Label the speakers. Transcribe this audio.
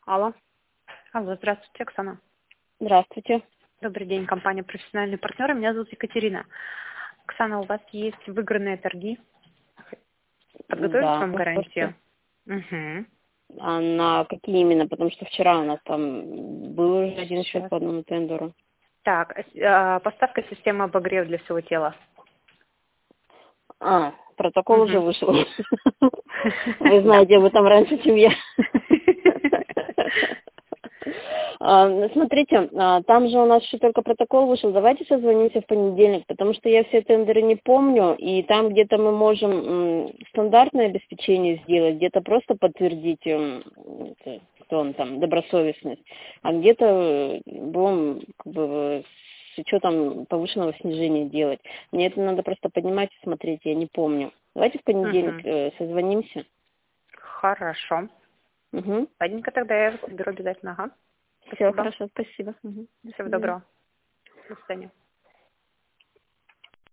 Speaker 1: Алло,
Speaker 2: Алло, здравствуйте, Оксана.
Speaker 1: здравствуйте.
Speaker 2: Добрый день, компания «Профессиональные партнеры». Меня зовут Екатерина. Оксана, у вас есть выигранные торги. Подготовить
Speaker 1: Да,
Speaker 2: вам
Speaker 1: слушайте.
Speaker 2: гарантию? Угу.
Speaker 1: А на какие именно? Потому что вчера у нас там был уже один счет
Speaker 2: Сейчас.
Speaker 1: по одному тендеру.
Speaker 2: Так, поставка системы обогрев для всего тела.
Speaker 1: Протокол уже
Speaker 2: Угу.
Speaker 1: вышел. Вы знаете об этом раньше, чем я. Смотрите, там же у нас еще только протокол вышел. Давайте созвонимся в понедельник, потому что я все тендеры не помню, и там где-то мы можем стандартное обеспечение сделать, где-то просто подтвердить, кто он там, добросовестность, а где-то будем как бы с учетом повышенного снижения делать. Мне это надо просто поднимать и смотреть, я не помню. Давайте в понедельник
Speaker 2: Угу.
Speaker 1: созвонимся.
Speaker 2: Хорошо.
Speaker 1: Угу.
Speaker 2: Ладненько, тогда я вас соберу обязательно. Ага.
Speaker 1: Все,
Speaker 2: Спасибо.
Speaker 1: хорошо, спасибо. Угу. До
Speaker 2: Всего
Speaker 1: свидания.
Speaker 2: доброго. До свидания.